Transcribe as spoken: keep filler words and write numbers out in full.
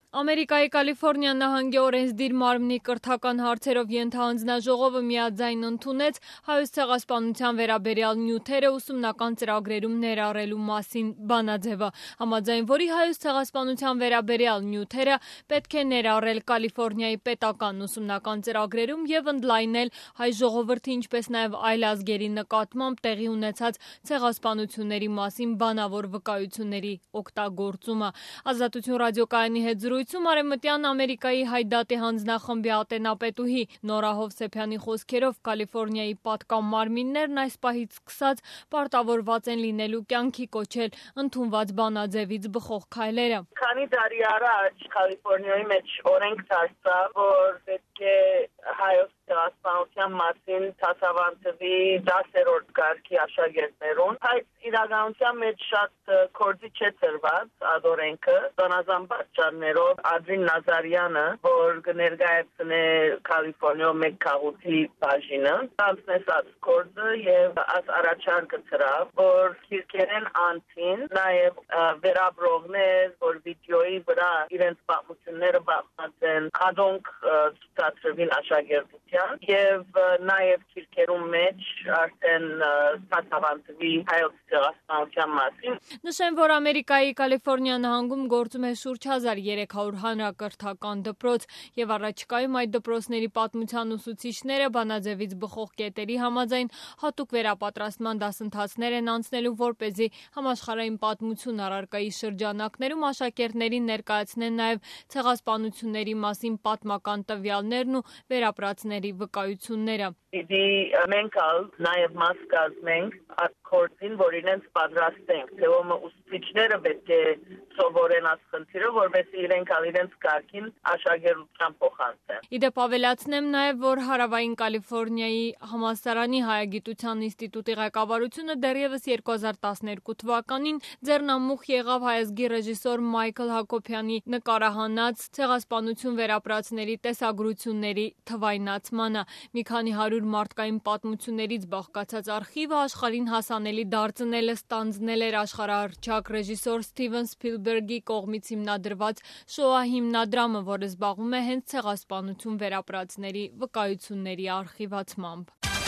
Ամերիկայի Կալիֆորնիա նահանգի օրենսդիր մարմնի կրթական հարցերով ենթահանձնաժողովը միաձայն ընդունեց Հայոց ցեղասպանության վերաբերյալ նյութերը ուսումնական ծրագրերում ներառելու մասին բանաձևը, համաձայն որի Հայոց ցեղասպանության վերաբերյալ նյութերը պետք է ներառել Կալիֆորնիայի պետական ուսումնական ծրագրերում և ընդլայնել հայ ժողովրդի, ինչպես նաև այլ ազգերի նկատմամբ տեղի ունեցած ցեղասպանությունների մասին բանավոր վկայությունների օգտագործումը։ Ազատություն ռադիոկայանի հետ զրույցում Արևմտյան Ամերիկայի Հայդատի հանձնախմբի ատենապետուհի Նորա Հովսեփյանի խոսքերով Կալիֆորնիայի պատգամարմիններն այս պահից սկսած պարտավորված են լինելու կյանքի կոչել ընդունված բանաձևից բխող քայլերը։ Քանի տարի առաջ Կալիֆորնիայի մեջ օրենք դարձավ, որ պետք է հայոց ցեղասպանության մասին դասավանդվի դասերորդ կարգի աշակերտներուն, բայց իրականության մեջ շատ կորձի չէ ծրված այդ օրենքը, բանազան պատճառներով Ադրին Նազարյանը, որ կներկայացնե Կալիֆորնիա մեկ քաղուտի բաժինը, անցնեց այդ կորձը եւ այս առաջարկը ծրավ, որ քիրքերեն անցին, նաեւ վերաբրողներ, որ վիդեոյի վրա իրենց պատմությունները բացած են, ադոնք ցուցադրվին աշակերտության եւ նաեւ քիրքերում մեջ արդեն դասավանդվի հայոց ցեղասպանության մասին։ Նշեմ, որ Ամերիկայի Կալիֆորնիա նահանգում գործում է շուրջ հազար երեք հարյուր հանրակրթական դպրոց եւ առաջիկայում այդ դպրոցների պատմության ուսուցիչները բանաձևից բխող կետերի համաձայն հատուկ վերապատրաստման դասընթացներ են անցնելու, որպեսզի համաշխարհային պատմություն առարկայի շրջանակներում աշակերտներին ներկայացնեն նաեւ ցեղասպանությունների մասին պատմական տվյալներն ու վերապրածների վկայությունները։ Իդի մենք ալ նաեւ մաս կազմենք այդ կորձին, որ իրենց պատրաստենք, թե ոմը ուսուցիչները պետք է սովորեն այս խնդիրը, որովհետեւ իրենք ալ իրենց կարգին աշակերտության փոխանցեն։ Իդեպ ավելացնեմ նաեւ, որ Հարավային Կալիֆորնիայի համալսարանի հայագիտության ինստիտուտի ղեկավարությունը դեռևս երկու հազար տասներկու թվականին ձեռնամուխ եղավ հայազգի ռեժիսոր Մայքլ Հակոբյանի նկարահանած ցեղասպանություն վերապրածների տեսագրությունների թվայնացմանը։ Մի քանի հարյուր մարդկային պատմություններից բաղկացած արխիվը աշխարհին հասանելի դարձնելը ստանձնել էր աշխարհահռչակ ռեժիսոր Սթիվեն Սփիլբերգի կողմից հիմնադրված շոա հիմնադրամը, որը զբաղվում է հենց ցեղասպանություն վերապրածների վկայությունների արխիվացմամբ։